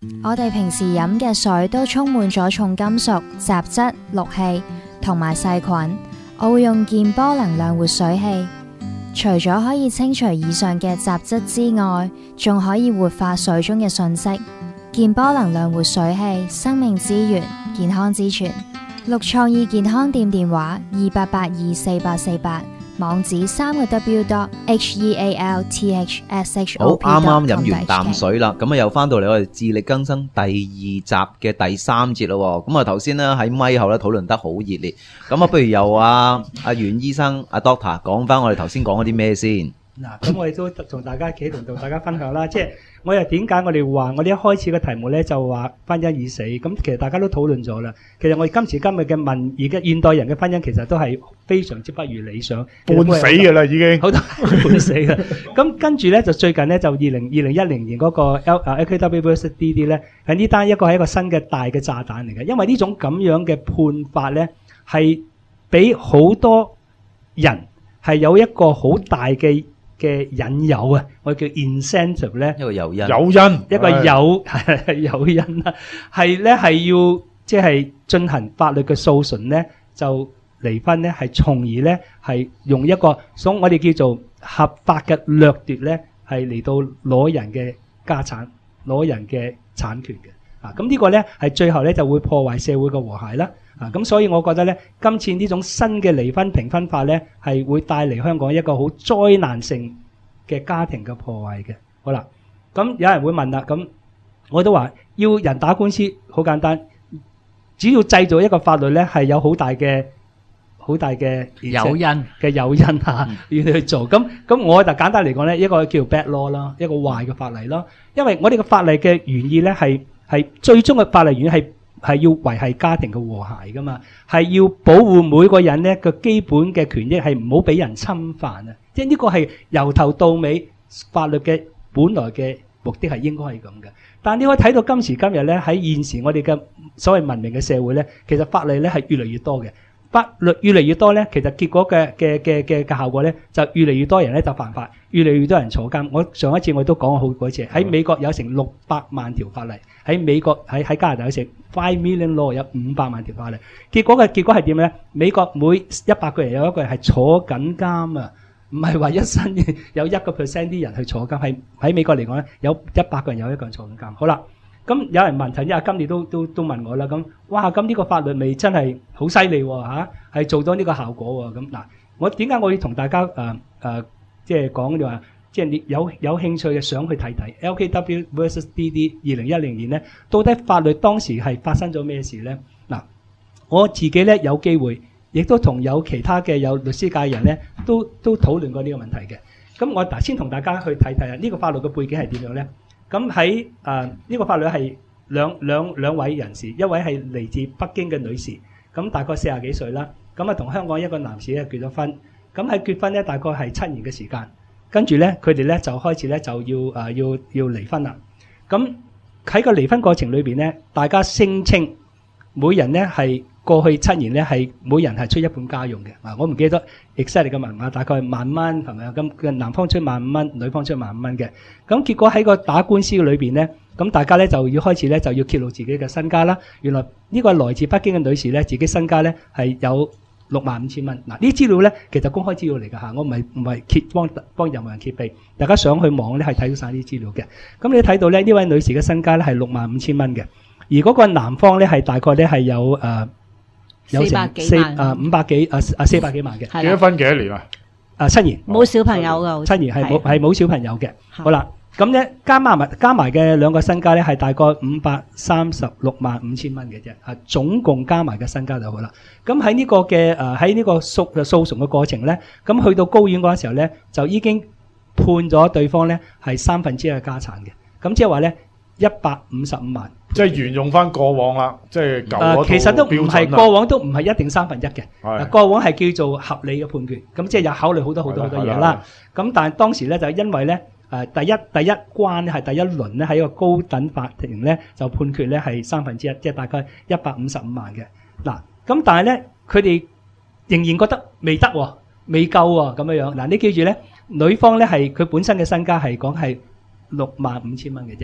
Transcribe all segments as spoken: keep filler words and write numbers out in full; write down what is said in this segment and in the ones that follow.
我哋平時飲嘅水都充滿咗重金屬、雜質、氯氣同埋細菌。我會用健波能量活水器，除咗可以清除以上嘅雜質之外，仲可以活化水中嘅訊息。健波能量活水器，生命之源，健康之泉。綠創意健康店電話二八八二四八四八，網址三個 W dot H E A L T H S H O P。 好，啱啱飲完啖水啦，咁啊又翻到嚟我哋自力更生第二集嘅第三節咯。咁啊頭先咧喺咪後咧討論得好熱烈，咁啊不如由阿阿袁醫生阿 Doctor 講翻我哋頭先講嗰啲咩先。 嗱，咁我哋都同大家企同同大家分享啦，即係我又點解我哋話我哋一開始嘅題目咧就話婚姻已死，咁其實大家都討論咗啦。其實我哋今時今日嘅民而家現代人嘅婚姻其實都係非常之不如理想， 半死嘅啦已經， 好多半死嘅。咁跟住咧就最近咧就二零二零一零年嗰個 L 啊 L K W versus D D 咧係呢單一個係一個新嘅大嘅炸彈嚟嘅，因為呢種咁樣嘅判法咧係俾好多人係有一個好大嘅嘅引誘啊，我叫 incentive 咧， 一個誘因， 誘因， 一個誘係誘因啦，係咧係要即係進行法律嘅訴訟咧，就離婚咧，係從而咧係用一個所我哋叫做合法嘅掠奪咧，係嚟到攞人嘅家產、攞人嘅產權嘅啊。咁呢個咧係最後咧就會破壞社會嘅和諧啦。啊，咁所以我覺得咧，今次呢種新嘅離婚評分法咧，係會帶嚟香港一個好災難性嘅家庭嘅破壞嘅。好啦，咁有人會問啦，咁我都話要人打官司好簡單，只要製造一個法律咧，係有好大嘅好大嘅誘因嘅誘因嚇，要你去做。咁咁我就簡單嚟講咧，一個叫 bad law 啦，一個壞嘅法例咯。因為我哋嘅法例嘅原意咧，係係最終嘅法例原意係。係要維係家庭嘅和諧噶嘛，係要保護每個人咧個基本嘅權益，係唔好俾人侵犯啊！即係呢個係由頭到尾法律嘅本來嘅目的係應該係咁嘅。但係你可以睇到今時今日咧，喺現時我哋嘅所謂文明嘅社會咧，其實法例咧係越嚟越多嘅。法律越嚟越多咧，其實結果嘅嘅嘅嘅嘅效果咧，就越嚟越多人咧就犯法，越嚟越多人坐監。我上一次我都講過好幾次，喺美國有成六百萬條法例，喺美國喺喺加拿大有成 five million law 有五百萬條法例。結果嘅結果係點咧？美國每一百個人有一個人係坐緊監啊，唔係話一生有一個 percent 啲人去坐監，係喺美國嚟講咧，有一百個人有一個人坐緊監。好啦。咁有人問，陳一阿今年都都都問我啦，咁哇咁呢個法律咪真係好犀利喎嚇，係做到呢個效果喎。咁嗱，我點解我要同大家誒誒即係講就話，即係你有有興趣嘅想去睇睇 L K W versus D D 二零一零年咧，到底法律當時係發生咗咩事咧？嗱，我自己咧有機會，亦都同有其他嘅有律師界人咧，都都討論過呢個問題嘅。咁我嗱先同大家去睇睇啊，呢個法律嘅背景係點樣咧？咁喺誒呢個法律係兩兩兩位人士，一位係嚟自北京嘅女士，咁大概四十幾歲啦，咁啊同香港一個男士咧結咗婚，咁喺結婚咧大概係七年嘅時間，跟住咧佢哋咧就開始咧就要誒、呃、要要離婚啦。咁喺個離婚過程裏邊咧，大家聲稱每人咧係過去七年咧係每人係出一半家用嘅。啊，我唔記得 exactly 嘅文碼，大概係萬蚊係咪啊？咁嘅男方出萬五蚊，女方出萬五蚊嘅。咁結果喺個打官司嘅裏邊咧，咁大家咧就要開始咧就要揭露自己嘅身家啦。原來呢個來自北京嘅女士咧，自己身家咧係有六萬五千蚊。嗱，呢啲資料咧其實公開資料嚟㗎嚇，我唔係唔係揭幫幫任何人揭秘，大家上去網咧係睇到曬啲資料嘅。咁你睇到咧呢位女士嘅身家咧係六萬五千蚊嘅，而嗰個男方咧係大概咧係有誒。呃有成四啊五百幾啊啊四百幾萬嘅， 結咗婚幾多年啊？ 啊七年， 冇小朋友㗎， 七年係冇係冇小朋友嘅。好啦，咁咧加埋埋加埋嘅兩個身家咧係大概五百三十六萬五千蚊嘅啫。啊，總共加埋嘅身家就好啦。咁喺呢個嘅誒喺呢個訴訴訟嘅過程咧，咁去到高院嗰陣時候咧，就已經判咗對方咧係三分之一嘅家產嘅。咁即係話咧一百五十五萬。 即係沿用翻過往啦，即係舊嗰套標準啦。 其實都唔係過往都唔係一定三分一嘅，過往係叫做合理嘅判決，咁即係有考慮好多好多好多嘢啦。咁但係當時咧就因為咧誒第一第一關咧係第一輪咧喺一個高等法庭咧就判決咧係三分之一，即係大概一百五十五萬嘅。嗱，咁但係咧佢哋仍然覺得未得喎，未夠喎咁樣樣。嗱，你記住咧，女方咧係佢本身嘅身家係講係六萬五千蚊嘅啫。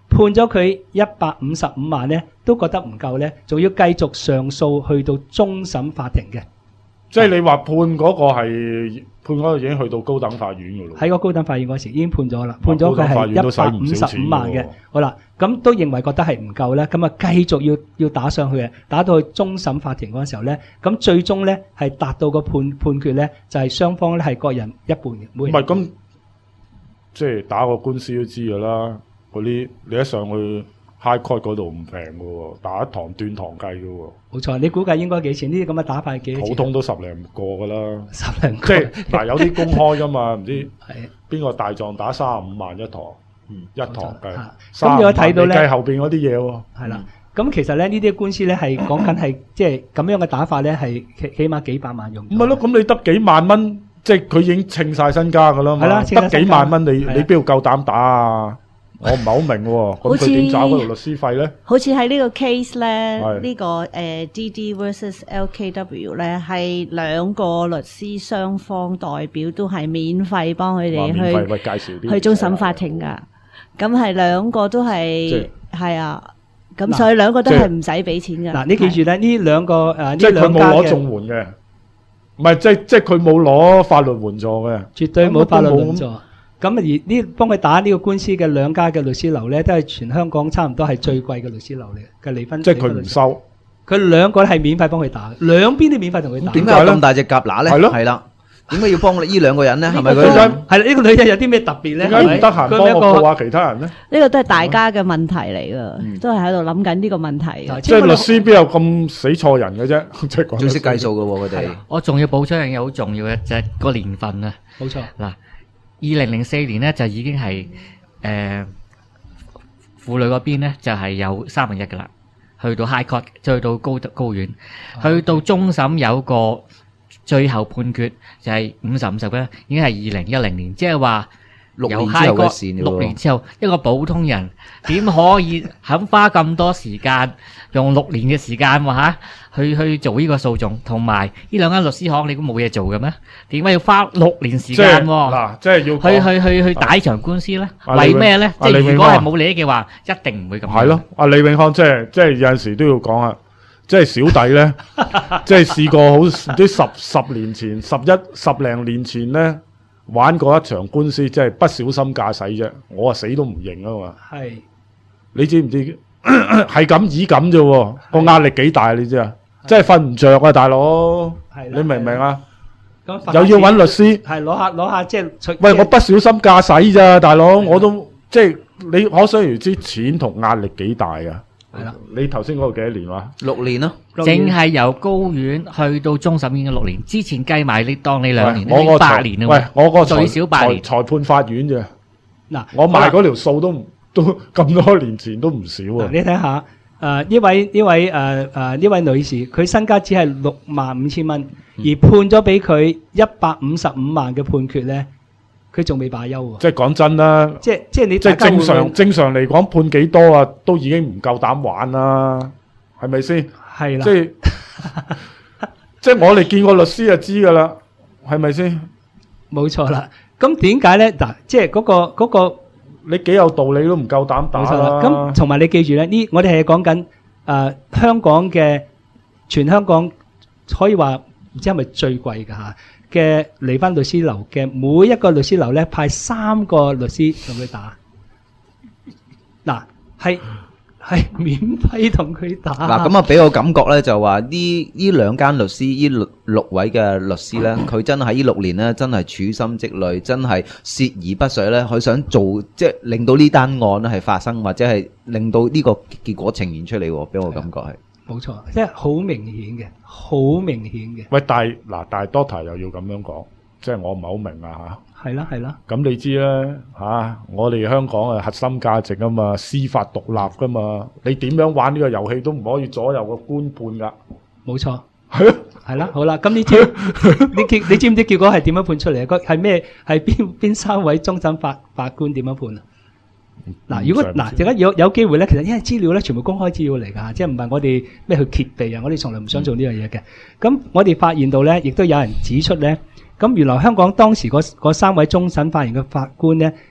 判咗佢一百五十五萬咧，都覺得唔夠咧，仲要繼續上訴去到終審法庭嘅。 即係你話判嗰個係判嗰個已經去到高等法院㗎咯。 喺個高等法院嗰時已經判咗啦，判咗佢係一百五十五萬嘅。好啦，咁都認為覺得係唔夠咧，咁啊繼續要要打上去嘅，打到去終審法庭嗰陣時候咧，咁最終咧係達到個判判決咧，就係雙方咧係各人一半嘅。唔係咁，即係打個官司都知㗎啦。嗰啲你一上去 High Court 嗰度唔平㗎喎，打一堂斷堂計㗎喎。 冇錯，你估計應該幾錢？呢啲咁嘅打法係幾多錢？ 普通都十零個㗎啦， 十零個。 即係嗱，有啲公開㗎嘛，唔知係邊個大狀打三十五萬一堂，一堂計。 咁如果睇到咧， 計後邊嗰啲嘢喎。 係啦，咁其實咧呢啲官司咧係講緊係即係咁樣嘅打法咧係起起碼幾百萬用。 唔係咯，咁你得幾萬蚊，即係佢已經稱曬身家㗎啦嘛。 係啦， 得幾萬蚊，你你邊度夠膽打啊？我唔係好明喎，咁佢點找嗰條律師費咧？ 好似喺呢個 case 咧， 係呢個誒 D D versus L K W 咧，係兩個律師雙方代表都係免費幫佢哋話免費喂去介紹啲去終審法庭㗎。咁係兩個都係即係啊，咁所以兩個都係唔使俾錢㗎。 嗱，你記住咧，呢兩個誒即係佢呢兩家冇攞綜嘅援嘅，唔係即係即係佢冇攞法律援助嘅。 絕對冇法律援助。 咁咁而呢幫佢打呢個官司嘅兩家嘅律師樓咧，都係全香港差唔多係最貴嘅律師樓嚟嘅離婚。 即係佢唔收。 佢兩個係免費幫佢打，兩邊都免費同佢打。 點解有咁大隻蛤乸咧？ 係咯係啦，點解要幫呢兩個人咧？係咪佢點解哋？ 係啦，呢個女人有啲咩特別咧？ 點解唔得閒幫我佢一個告下其他人咧？ 呢個都係大家嘅問題嚟㗎，都係喺度諗緊呢個問題嘅。 即係律師邊有咁死錯人嘅啫？即係講最識計數嘅喎，佢哋。 我仲要補充一樣嘢好重要嘅，就係個年份啊。 冇錯。 嗱，二零零四年咧就已經係誒婦女嗰邊咧就係有三分一㗎啦，去到 High Court，去到高高院，去到終審有個最後判決就係五十五十咧，已經係二零一零年，即係話由六年之 High 後嘅 Court 事喎六年之後，一個普通人點可以肯花咁多時間，用六年嘅時間喎嚇，去去做呢個訴訟，同埋呢兩間律師行，你估冇嘢做嘅咩？點解要花六年時即係間喎？ 嗱，即係要去講去去去打呢場官司咧？ 啊為咩咧？即李永係如果係康冇利益嘅話，一定唔會咁。 係咯，阿李永康即係即係有陣時都要講下，即係小弟咧，即係試過好啲十十年前、十一十零年前咧玩過一場官司，即係不小心駕駛啫，我啊死都唔認啊嘛。 係你知唔知？係咁以咁啫喎，個壓力幾大你知啊？真係瞓唔着啊，大佬！ 係啦你明唔明啊？ 咁又要揾律師， 係攞下攞下即係取喂，我不小心駕駛咋，大佬，我都即係你可想而知錢同壓力幾大啊！ 係啦， 你頭先嗰個幾多年話？ 六年咯， 淨係由高院去到終審已經六年，之前計埋你當你兩年， 喂我個裁已經八年啦喂喎。， 我個裁最少八年裁裁判法院啫， 嗱， 我賣嗰條數都唔都咁多年前都唔少啊！ 嗱你睇下，誒呢位呢位誒誒呢位女士，佢身家只係六萬五千蚊，而判咗俾佢一百五十五萬嘅判決咧，佢仲未罷休喎。 即係講真啦， 即係即係你即係大家會唔會正常正常嚟講判幾多啊，都已經唔夠膽玩啦，係咪先？ 係啦即，係即係我哋見過律師就知㗎啦，係咪先？ 冇錯啦。咁點解咧？嗱，即係嗰個嗰個你幾有道理都唔夠膽打冇錯啦。 啦。 咁同埋你記住咧，呢我哋係講緊誒香港嘅全香港可以話唔知係咪最貴㗎嚇嘅離婚律師樓嘅每一個律師樓咧派三個律師同佢打，嗱係係免費同佢打。 嗱咁啊，俾我感覺咧就話呢呢兩間律師，呢六六位嘅律師咧，佢真係喺呢六年咧，真係處心積慮，真係鍥而不捨咧，佢想做即係令到呢單案咧係發生，或者係令到呢個結果呈現出嚟喎，俾我感覺係。 冇錯，即係好明顯嘅，好明顯嘅。 喂，但係嗱，但係 Doctor 又要咁樣講，即係我唔係好明啊係啦係啦， 嚇。咁你知啦嚇，我哋香港啊核心價值啊嘛，司法獨立噶嘛，你點樣玩呢個遊戲都唔可以左右個官判㗎。 冇錯。 係啊， 係啦，好啦，咁呢招你結你知唔知結果係點樣判出嚟啊？個係咩？係邊邊三位終審法法官點樣判啊？嗱，如果嗱，而家有有機會咧，其實因為資料咧全部公開資料嚟㗎，即係唔係我哋咩去揭秘啊？我哋從來唔想做呢樣嘢嘅。咁我哋發現到咧，亦都有人指出咧，咁原來香港當時嗰嗰三位終審法院嘅法官咧，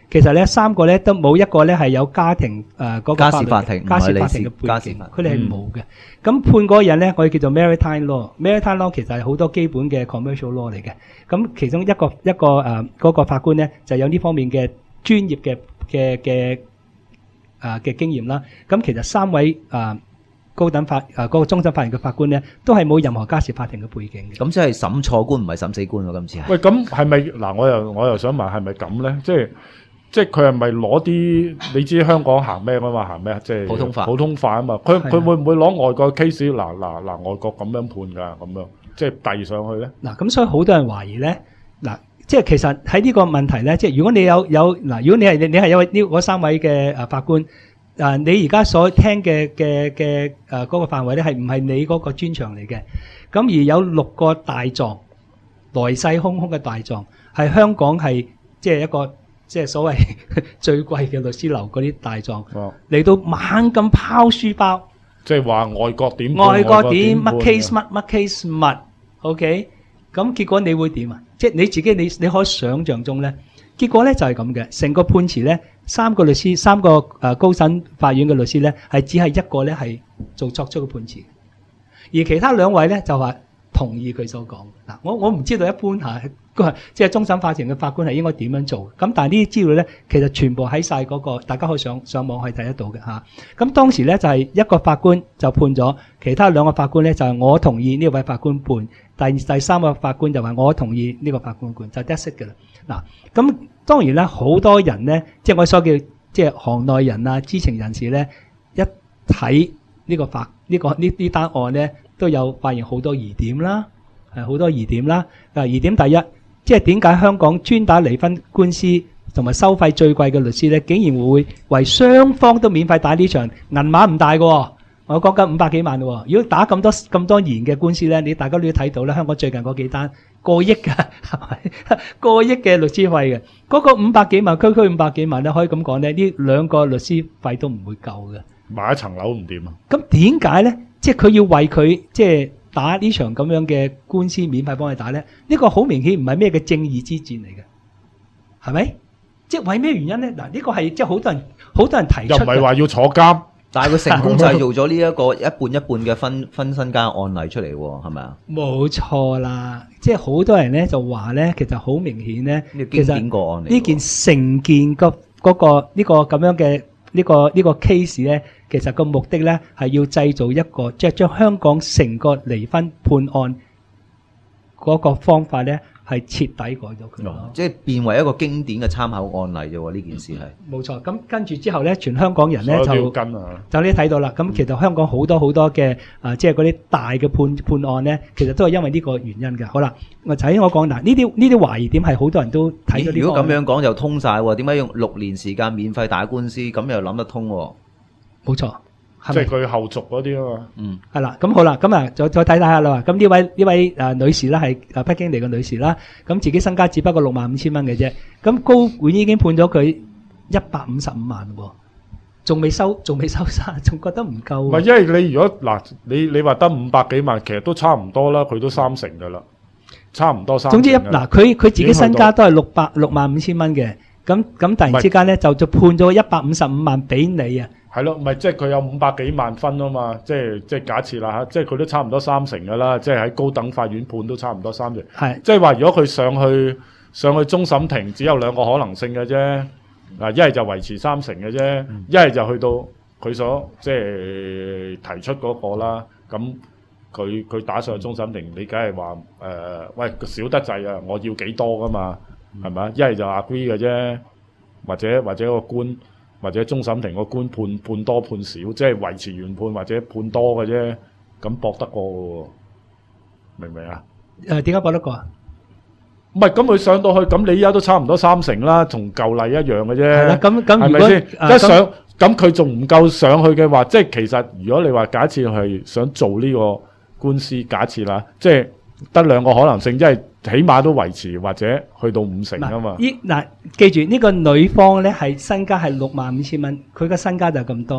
其實咧三個咧都冇一個咧係有家庭誒嗰個家法律事法庭家事唔係法庭嘅你家事法， 背景佢哋係冇嘅。咁判嗰個人咧，我哋叫做 maritime law。maritime law 其實係好多基本嘅 commercial law 嚟嘅。咁其中一個一個誒嗰個法官咧，就有呢方面嘅專業嘅嘅嘅誒嘅經驗啦。咁其實三位誒高等法誒嗰個終審法院嘅法官咧，都係冇任何家事法庭嘅背景嘅。 咁即係審錯官唔係審死官喎，今次係。 喂，咁係咪嗱？我又我又想問，係咪咁咧？即係即係佢係咪攞啲？你知香港行咩啊嘛？行咩啊？即係普通法普通法啊嘛。佢係啊佢會唔會攞外國 case？嗱嗱嗱，外國咁樣判㗎，咁樣即係遞上去咧？ 嗱，咁所以好多人懷疑咧，嗱，即係其實喺呢個問題咧，即係如果你有有嗱，如果你係你你係有呢嗰三位嘅誒法官，誒你而家所聽嘅嘅嘅誒嗰個範圍咧，係唔係你嗰個專長嚟嘅？咁而有六個大狀，來勢洶洶嘅大狀，係香港係即係一個即係所謂最貴嘅律師樓嗰啲大狀， 哦， 嚟到猛咁拋書包。 即係話外國點判？ 外國點乜判 case 乜乜 case 乜，OK？咁結果你會點啊？即係你自己你你可以想像中咧，結果咧就係咁嘅。成個判詞咧，三個律師三個誒高審法院嘅律師咧，係只係一個咧係做作出嘅判詞，而其他兩位咧就話同意佢所講。嗱，我我唔知道一般嚇個即係終審法庭嘅法官係應該點樣做。咁但係呢啲資料咧，其實全部喺晒嗰個，大家可以上上網可以睇得到嘅嚇。咁當時咧就係一個法官就判咗，其他兩個法官咧就係我同意呢位法官判，第第三個法官就話我同意呢個法官判，就 that's it 嘅啦。嗱，咁當然咧好多人咧，即係我所叫即係行內人啊、知情人士咧，一睇呢個法呢個呢呢單案咧，都有發現好多疑點啦，係好多疑點啦。啊，疑點第一。即係點解香港專打離婚官司同埋收費最貴嘅律師咧，竟然會為雙方都免費打呢場銀碼唔大嘅喎？我講緊五百幾萬嘅喎。如果打咁多咁多年嘅官司咧，你大家都睇到啦，香港最近嗰幾單過億嘅，係咪過億嘅律師費嘅？嗰個五百幾萬，區區五百幾萬咧，可以咁講咧，呢兩個律師費都唔會夠嘅。 買一層樓唔掂啊！ 咁點解咧？即係佢要為佢即係打呢場咁樣嘅官司免費幫佢打咧？呢個好明顯唔係咩嘅正義之戰嚟嘅，係咪？即係為咩原因咧？嗱，呢個係即係好多人好多人提出嘅。 又唔係話要坐監， 但係佢成功製造咗呢一個一半一半嘅分分身家案例出嚟喎，係咪啊？ 冇錯啦，即係好多人咧就話咧，其實好明顯咧， 呢個經典個案嚟喎。 呢件成件個嗰個呢個咁樣嘅呢個呢個 case 咧，其實個目的咧係要製造一個即係將香港成個離婚判案嗰個方法咧係徹底改咗佢咯。 即係變為一個經典嘅參考案例啫喎，呢件事係。 冇錯，咁跟住之後咧，全香港人咧所有都要就跟啊！ 就你睇到啦。咁其實香港好多好多嘅啊，即係嗰啲大嘅判判案咧，其實都係因為呢個原因嘅。好啦，我頭先我講嗱，呢啲呢啲懷疑點係好多人都睇咗呢個。 如果咁樣講就通晒喎，點解用六年時間免費打官司？咁又諗得通喎。 冇錯，係咪即係佢後續嗰啲啊嘛。 嗯， 係啦，咁好啦，咁啊，再再睇睇下啦。咁呢位呢位誒女士啦，係誒北京嚟嘅女士啦，咁自己身家只不過六萬五千蚊嘅啫。咁高院已經判咗佢一百五十五萬喎，仲未收，仲未收晒，仲覺得唔夠喎。 唔係，因為你如果嗱，你你話得五百幾萬，其實都差唔多啦，佢都三成噶啦，差唔多三成總之一㗎啦。 嗱，佢佢自己身家都係六百六萬五千蚊嘅，咁咁突然之間咧就就判咗一百五十五萬俾你啊！ 係咯，唔係即係佢有五百幾萬分啊嘛，即係即係假設啦嚇，即係佢都差唔多三成噶啦，即係喺高等法院判都差唔多三成。 係即係話如果佢上去上去終審庭，只有兩個可能性嘅啫。嗱，一係就維持三成嘅啫，一係就去到佢所即係提出嗰個啦。咁佢佢打上去終審庭，你梗係話誒，喂少得滯啊！我要幾多噶嘛？係咪啊？一係就 agree 嘅啫，或者或者個官。或者終審庭個官判判多判少，即係維持原判或者判多嘅啫，咁搏得過嘅喎，明唔明啊？ 誒點解搏得過啊？ 唔係，咁佢上到去，咁你依家都差唔多三成啦，同舊例一樣嘅啫。 係啦，咁咁係如果咪先？一上咁佢仲唔夠上去嘅話，即係其實如果你話假設係想做呢個官司，假設啦，即係得兩個可能性，即係起碼都維持或者去到五成啊嘛。 依嗱，記住呢個女方咧係身家係六萬五千蚊，佢嘅身家就咁多。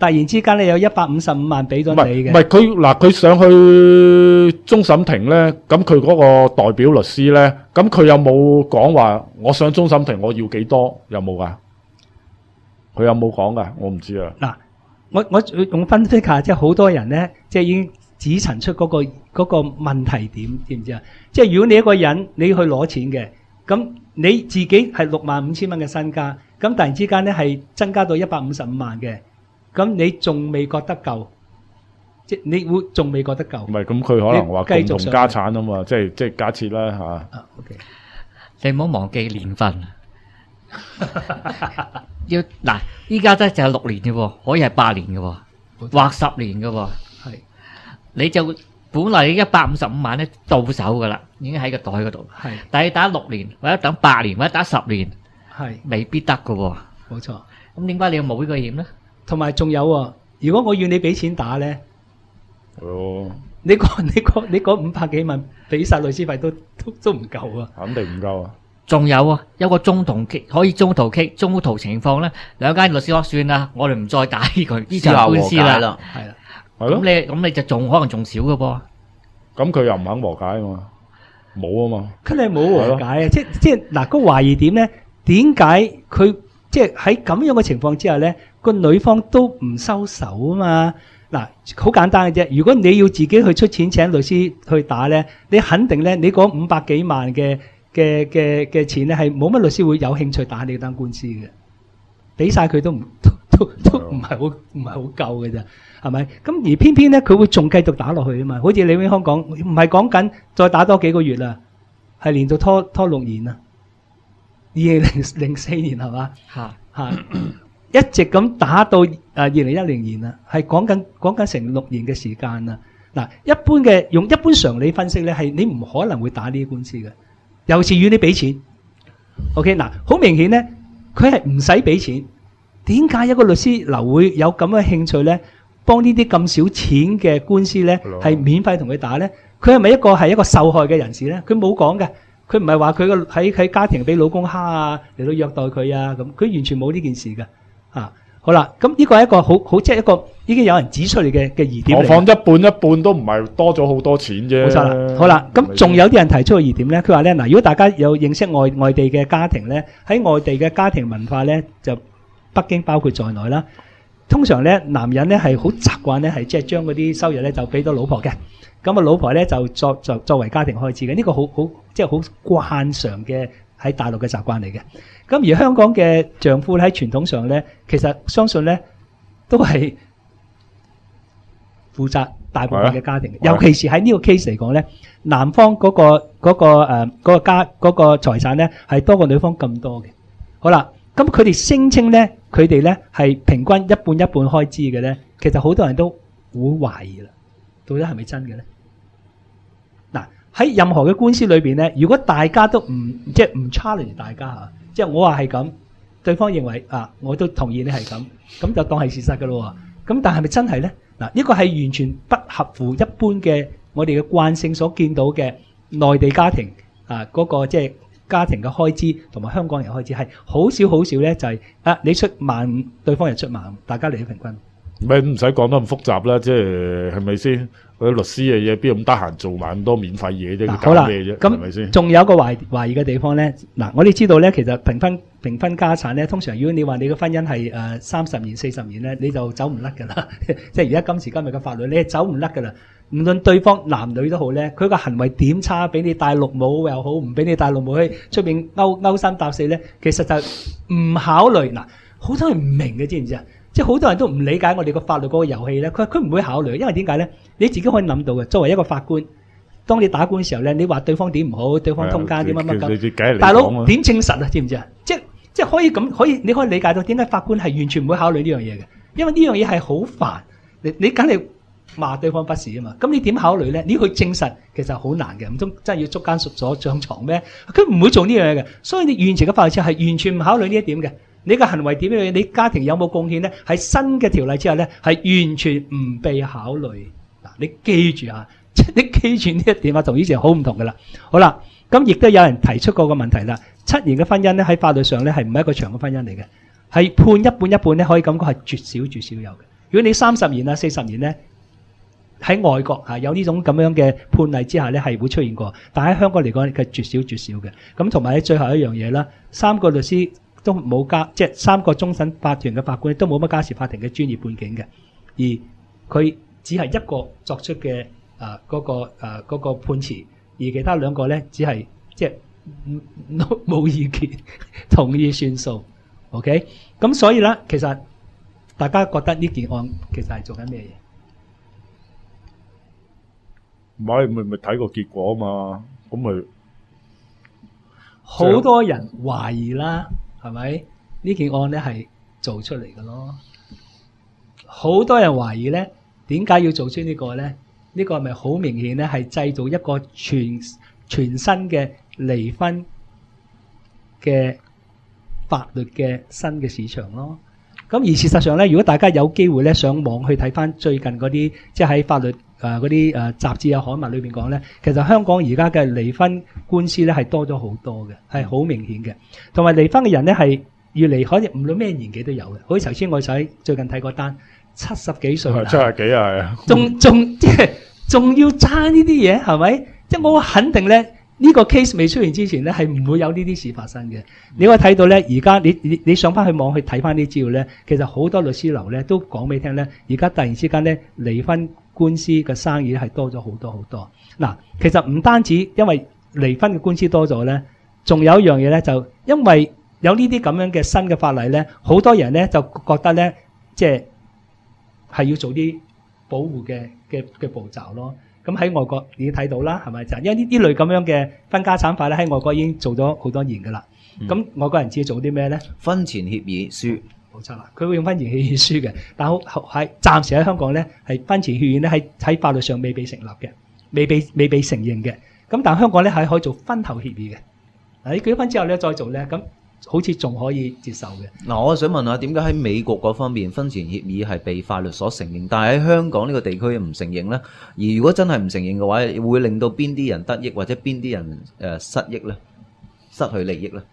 突然之間咧有一百五十五萬俾咗唔係你嘅， 唔係佢嗱，佢上去終審庭咧，咁佢嗰個代表律師咧，咁佢有冇講話我上終審庭我要幾多？有冇噶？佢有冇講噶？我唔知啊。 嗱，我我用分析下，即係好多人咧，即係已經指陳出嗰、個嗰、個問題點，知唔知啊？即係如果你一個人你要去攞錢嘅，咁你自己係六萬五千蚊嘅身家，咁突然之間咧係增加到一百五十五萬嘅，咁你仲未覺得夠？即係你會仲未覺得夠唔？係咁，佢可能話你繼續共同家產啊嘛，即係即係假設啦嚇。 啊，OK， 你唔好忘記年份。要嗱，依家咧就係六年嘅喎，可以係八年嘅喎，或十年嘅喎。 係你就本嚟一百五十五萬咧到手噶啦，已經喺個袋嗰度。 係但係你打六年，或者等八年，或者打十年， 係未必得嘅喎。 冇錯。 咁點解你要冒呢個險咧？ 同埋仲有喎，如果我要你俾錢打咧， 哦， 你嗰你嗰你嗰五百幾萬俾晒律師費都都都唔夠啊！ 肯定唔夠啊！ 仲有啊，有個中途期可以中途期，中途情況咧，兩間律師話算啦，我哋唔再打呢個呢私下和場官司啦。 解啦， 係啦， 係咯咁，你咁你就仲可能仲少嘅噃。 咁佢又唔肯和解啊嘛，冇啊嘛。 佢哋冇和解啊！即即嗱個懷疑點咧？點解佢即喺咁樣嘅情況之下咧，個女方都唔收手啊嘛？嗱，好簡單嘅啫。如果你要自己去出錢請律師去打咧，你肯定咧，你嗰五百幾萬嘅嘅嘅嘅錢咧，係冇乜律師會有興趣打你單官司嘅，俾晒佢都唔都都都唔係好唔係好夠嘅啫，係咪？咁而偏偏咧，佢會仲繼續打落去啊嘛。好似李永康講，唔係講緊再打多幾個月啦，係連續拖拖六年啊，二零零四年係嘛嚇嚇，一直咁打到誒二零一零年啦，係講緊講緊成六年嘅時間啦。嗱，一般嘅用一般常理分析咧，係你唔可能會打呢啲官司嘅。尤其是要你俾錢 ，OK 嗱，好明顯咧，佢係唔使俾錢。點解一個律師樓會有咁嘅興趣咧？幫呢啲咁少錢嘅官司咧，係免費同佢打咧？佢係咪一個係一個受害嘅人士咧？佢冇講嘅，佢唔係話佢個喺喺家庭俾老公蝦啊，嚟到虐待佢啊咁，佢完全冇呢件事嘅。啊，好啦，咁呢個係一個好好即係一個已經有人指出嚟嘅嘅疑點嚟嘅。 我放一半一半都唔係多咗好多錢啫。 冇錯啦，好啦，咁仲有啲人提出個疑點咧，佢話咧嗱，如果大家有認識外外地嘅家庭咧，喺外地嘅家庭文化咧，就北京包括在內啦。通常咧，男人咧係好習慣咧係即係將嗰啲收入咧就俾到老婆嘅，咁啊老婆咧就作作作為家庭開支嘅，呢個好好即係好慣常嘅喺大陸嘅習慣嚟嘅。咁而香港嘅丈夫喺傳統上咧，其實相信咧都係負責大部分嘅家庭嘅，尤其是喺呢個 case 嚟講咧，男方嗰個嗰個誒嗰個家嗰個財產咧係多過女方咁多嘅。好啦，咁佢哋聲稱咧，佢哋咧係平均一半一半開支嘅咧，其實好多人都會懷疑啦，到底係咪真嘅咧？嗱，喺任何嘅官司裏邊咧，如果大家都唔即係唔 challenge 大家嚇，即係我話係咁，對方認為啊，我都同意你係咁，咁就當係事實㗎咯喎。咁但係咪真係咧？嗱，呢個係完全不合乎一般嘅我哋嘅慣性所見到嘅內地家庭啊嗰個即係家庭嘅開支同埋香港人嘅開支係好少好少咧，就係啊你出萬五，對方又出萬五，大家嚟到平均。 咪唔使講得咁複雜啦，即係係咪先？嗰啲律師嘅嘢邊有咁得閒做埋咁多免費嘢啫？佢好啦， 搞咩啫？係咪先？ 咁仲有一個懷懷疑嘅地方咧，嗱，我哋知道咧，其實平分平分家產咧，通常如果你話你嘅婚姻係誒三十年、四十年咧，你就走唔甩㗎啦。即係而家今時今日嘅法律，你係走唔甩㗎啦。無論對方男女都好咧，佢個行為點差，俾你戴綠帽又好，唔俾你戴綠帽去出邊勾勾三搭四咧，其實就唔考慮。嗱，好多人唔明嘅，知唔知啊？即係好多人都唔理解我哋個法律嗰個遊戲咧，佢佢唔會考慮，因為點解咧？你自己可以諗到嘅。作為一個法官，當你打官嘅時候咧，你話對方點唔好，對方通姦點乜乜咁，大佬點證實啊？知唔知啊？即係即係可以咁，可以你可以理解到點解法官係完全唔會考慮呢樣嘢嘅，因為呢樣嘢係好煩，你你梗係罵對方不是啊嘛。咁你點考慮咧？你要去證實其實好難嘅，唔通真係要捉奸屬咗上床咩？佢唔會做呢樣嘢嘅，所以你現前嘅法律之下係完全唔考慮呢一點嘅。你嘅行為點樣？你家庭有冇貢獻咧？喺新嘅條例之下咧，係完全唔被考慮。嗱，你記住啊，即係你記住呢一點啊，同以前好唔同噶啦。好啦，咁亦都有人提出過個問題啦。七年嘅婚姻咧，喺法律上咧係唔係一個長嘅婚姻嚟嘅，係判一半一半咧，可以感覺係絕少絕少有嘅。 如果你三十年啊、四十年咧，喺外國啊有呢種咁樣嘅判例之下咧，係會出現過。但喺香港嚟講，係絕少絕少嘅。咁同埋喺最後一樣嘢啦，三個律師都冇家，即係三個終審法團嘅法官都冇乜家事法庭嘅專業背景嘅，而佢只係一個作出嘅啊嗰個啊嗰個判詞，而其他兩個咧只係即係冇意見，同意算數。OK，咁所以咧，其實大家覺得呢件案其實係做緊咩嘢？ 唔係咪咪睇個結果啊嘛，咁咪好多人懷疑啦，係咪呢件案咧係做出嚟嘅咯？好多人懷疑咧，點解要做出呢個咧？呢個係咪好明顯咧？係製造一個全全新嘅離婚嘅法律嘅新嘅市場咯。咁而事實上咧，如果大家有機會咧上網去睇翻最近嗰啲，即係喺法律誒嗰啲誒雜誌啊刊物裏邊講咧，其實香港而家嘅離婚官司咧係多咗好多嘅，係好明顯嘅。同埋離婚嘅人咧係越嚟可以唔論咩年紀都有嘅。好似頭先我睇最近睇過單，七十幾歲， 七十幾啊， 仲仲即係仲要爭呢啲嘢係咪？即係我肯定咧。呢個 case 未出現之前咧，係唔會有呢啲事發生嘅。你可以睇到咧，而家你你你上翻去網去睇翻啲資料咧，其實好多律師樓咧都講俾你聽咧，而家突然之間咧離婚官司嘅生意係多咗好多好多。嗱，其實唔單止因為離婚嘅官司多咗咧，仲有一樣嘢咧，就因為有呢啲咁樣嘅新嘅法例咧，好多人咧就覺得咧，即係係要做啲保護嘅嘅嘅步驟咯。咁喺外國已經睇到啦，係咪就因為呢啲類咁樣嘅分家產法咧，喺外國已經做咗好多年噶啦。咁、嗯、外國人知做啲咩咧？ 婚前協議書冇錯啦，佢會用婚前協議書嘅，但係喺暫時喺香港咧，係婚前協議咧喺喺法律上未被成立嘅，未被未被承認嘅。咁但係香港咧係可以做婚後協議嘅。喺結咗婚之後咧再做咧，咁好似仲可以接受嘅。 嗱，我想問下點解喺美國嗰方面婚前協議係被法律所承認，但係喺香港呢個地區唔承認呢？而如果真係唔承認嘅話，會令到邊啲人得益或者邊啲人誒失益呢？失去利益呢？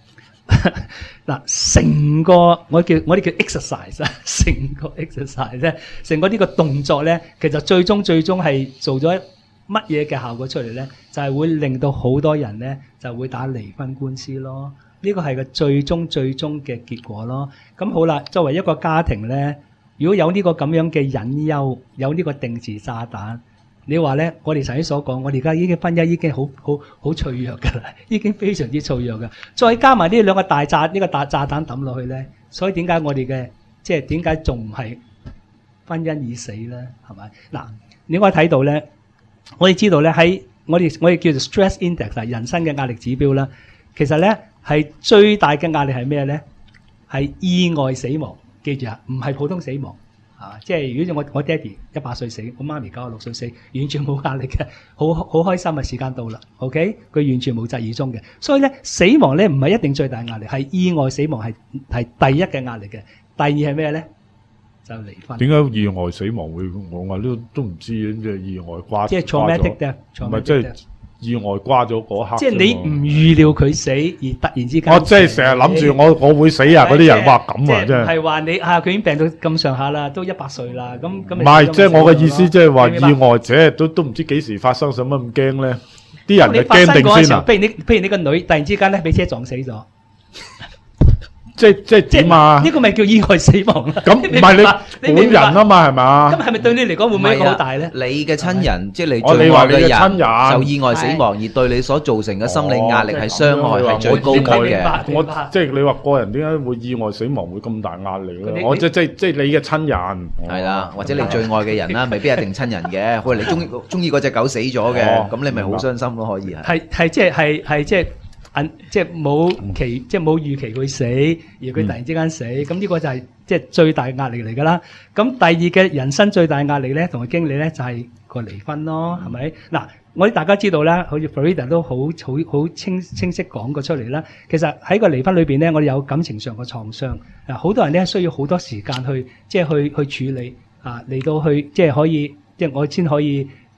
嗱，成個我叫我哋叫 exercise 啊，成個 exercise 咧，成個呢個動作咧，其實最終最終係做咗乜嘢嘅效果出嚟咧？就係會令到好多人咧就會打離婚官司咯。呢個係個最終最終嘅結果咯。咁好啦，作為一個家庭咧，如果有呢個咁樣嘅隱憂，有呢個定時炸彈，你話咧，我哋頭先所講，我哋而家已經婚姻已經好好好脆弱㗎啦，已經非常之脆弱㗎。再加埋呢兩個大炸呢、呢個大炸彈抌落去咧，所以點解我哋嘅即係點解仲唔係婚姻已死咧？係咪？嗱，你可以睇到咧，我哋知道咧喺我哋我哋叫做 stress index 係人生嘅壓力指標啦，其實咧。係最大嘅壓力係咩咧？係意外死亡，記住啊，唔係普通死亡啊！即係如果我我爹哋一百歲死，我媽咪九十六歲死，完全冇壓力嘅，好好開心啊！時間到啦 ，OK，佢完全無疾而終嘅。所以咧，死亡咧唔係一定最大壓力，係意外死亡係係第一嘅壓力嘅。第二係咩咧？就離婚。點解意外死亡會我話都都唔知即係意外瓜即係 traumatic death， 唔係即係。意外瓜咗嗰刻， 即係你唔預料佢死而突然之間， 我即係成日諗住我我會死啊！嗰啲人話咁啊，真係係話你啊，佢已經病到咁上下啦，都一百歲啦，咁咁唔係即係我嘅意思，即係話意外者都都唔知幾時發生，使乜咁驚咧？啲人就驚定先啊！ 譬如你譬如你個女突然之間咧俾車撞死咗。 即係即係點啊？ 呢個咪叫意外死亡啦。 咁唔係你本人啊嘛，係嘛？ 咁係咪對你嚟講會唔會好大咧？ 你嘅親人，即係你最愛嘅人受意外死亡，而對你所造成嘅心理壓力係傷害係最高級嘅。 我即係你話個人點解會意外死亡會咁大壓力咧？我即即即係你嘅親人係啦，或者你最愛嘅人啦，未必一定親人嘅。喂，你中意中意嗰隻狗死咗嘅，咁你咪好傷心咯，可以係。係係即係係係即係。即係冇期，即係冇預期佢死，而佢突然之間死，咁呢、嗯、個就係即係最大壓力嚟㗎啦。咁第二嘅人生最大壓力咧，同佢經歷咧就係個離婚咯，係咪？嗱，我哋大家知道啦，好似 Frida 都好好好清清晰講過出嚟啦。其實喺個離婚裏邊咧，我哋有感情上嘅創傷，啊，好多人咧需要好多時間去即係去去處理啊，嚟到去即係可以，即係我先可以。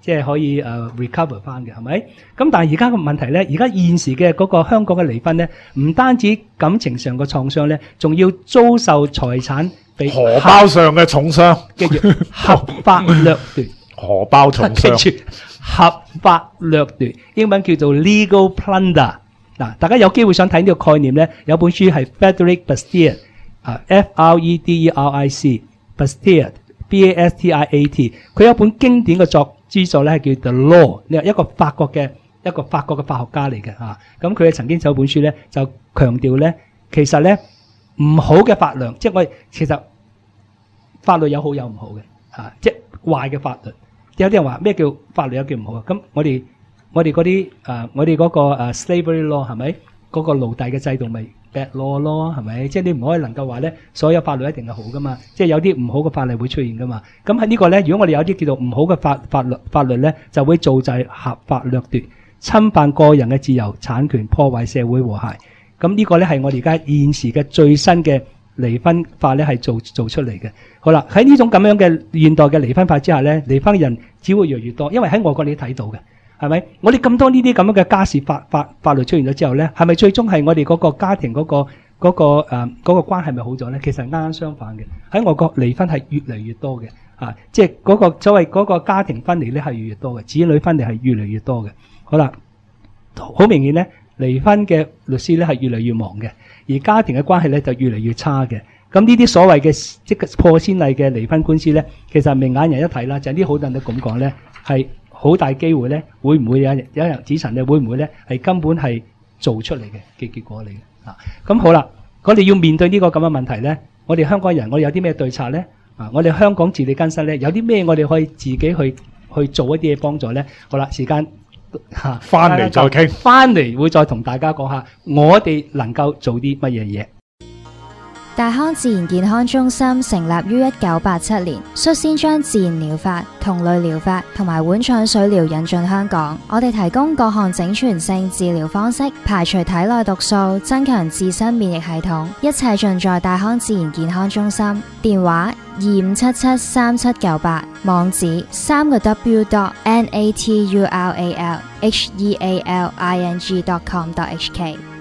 即係可以誒、呃、recover 翻嘅，係咪？咁但係而家個問題咧，而家現時嘅嗰個香港嘅離婚咧，唔單止感情上嘅創傷咧，仲要遭受財產被荷包上嘅重傷， 跟住合法掠奪。 荷包重跟傷， 住合法掠奪，英文叫做 legal plunder。嗱，大家有機會想睇呢個概念咧，有本書係 Frederick Bastiat 啊 ，F R E D E R I C Bastiat B A S T I A T， 佢有本經典嘅作之作咧，係叫 The Law， 呢一個法國嘅一個法國嘅法學家嚟嘅嚇。咁佢曾經寫本書咧，就強調咧，其實咧唔好嘅法律，即係我哋其實法律有好有唔好嘅嚇，即係壞嘅法律。有啲人話咩叫法律有叫唔好啊？咁我哋我哋嗰啲誒，我哋嗰個誒 slavery law 係咪嗰個奴隸嘅制度咪 bad law 咯？係咪？即係你唔可以能夠話咧，所有法律一定係好噶嘛？即係有啲唔好嘅法律會出現噶嘛？咁喺呢個咧，如果我哋有啲叫做唔好嘅法法律法律咧，就會造就合法掠奪、侵犯個人嘅自由產權、破壞社會和諧。咁呢個咧係我哋而家現時嘅最新嘅離婚法咧係做做出嚟嘅。好啦，喺呢種咁樣嘅現代嘅離婚法之下咧，離婚人只會越嚟越多，因為喺外國你都睇到嘅，係咪？我哋咁多呢啲咁樣嘅家事法法法律出現咗之後咧，係咪最終係我哋嗰個家庭嗰、嗰個嗰、嗰個誒嗰、呃嗰個關係咪好咗咧？其實啱啱相反嘅，喺外國離婚係越嚟越多嘅，啊，即係嗰個所謂嗰個家庭分離咧係越嚟越多嘅，子女分離係越嚟越多嘅。好啦，好明顯咧，離婚嘅律師咧係越嚟越忙嘅，而家庭嘅關係咧就越嚟越差嘅。咁呢啲所謂嘅即係破先例嘅離婚官司咧，其實明眼人一睇啦，就係啲好多人都咁講咧，係好大機會咧，會唔會有人有人指陳咧？會唔會咧係根本係做出嚟嘅嘅結果嚟嘅啊？咁好啦，我哋要面對呢個咁嘅問題咧，我哋香港人我哋有啲咩對策咧？啊，我哋香港自力更生咧，有啲咩我哋可以自己去去做一啲嘢幫助咧？好啦，時間嚇翻嚟再傾， 翻嚟會再同大家講下，我哋能夠做啲乜嘢嘢。 大康自然健康中心成立於一九八七年，率先將自然療法、同類療法同埋碗腸水療引進香港。我哋提供各項整全性治療方式，排除體內毒素，增強自身免疫系統，一切盡在大康自然健康中心。電話二五七七三七九八，網址三個 w dot n a t u r a l h e a l i n g dot com dot h k。